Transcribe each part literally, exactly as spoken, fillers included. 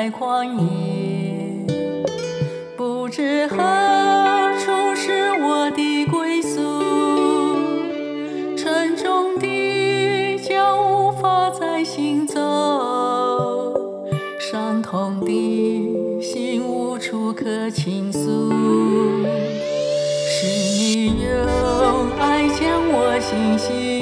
在旷野，不知何处是我的归宿。沉重的脚无法再行走，伤痛的心无处可倾诉。是你用爱将我心系，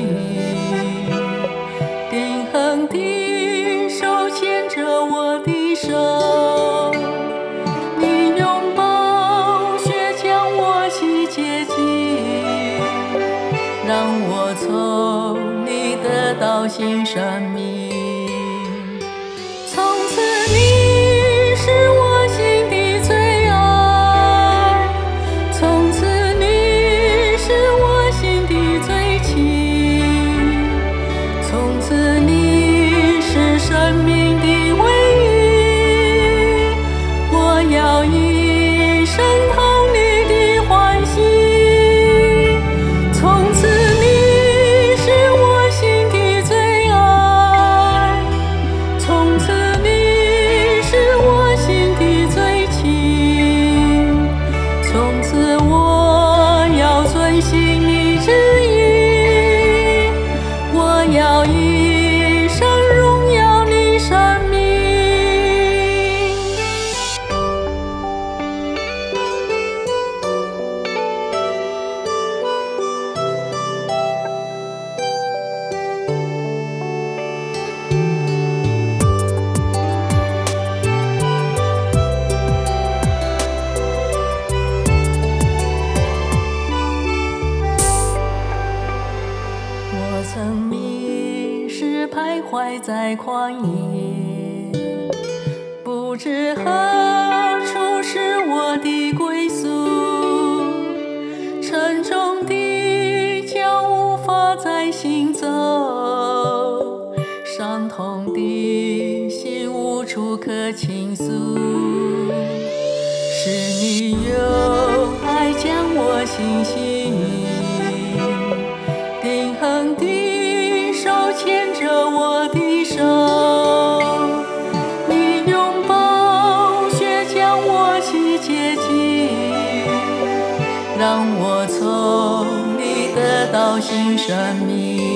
定恒的手牵着我的手，你用宝血将我洗洁净，让我从你得到新生命。从此你是我心的最爱，从此你是我心的最亲，从此你是生命的唯一，我要一生讨你的欢喜。从此你是我心的最爱，从此你是我心的最亲，从此我要遵行你旨意，我要一生荣耀你生命。我曾迷失徘徊在旷野，不知何处是我的归宿。沉重的脚无法再行走，伤痛的心无处可倾诉。是你用爱将我心系，定恒的手牵着我的手，你用宝血将我洗洁净，让我从你得到新生命。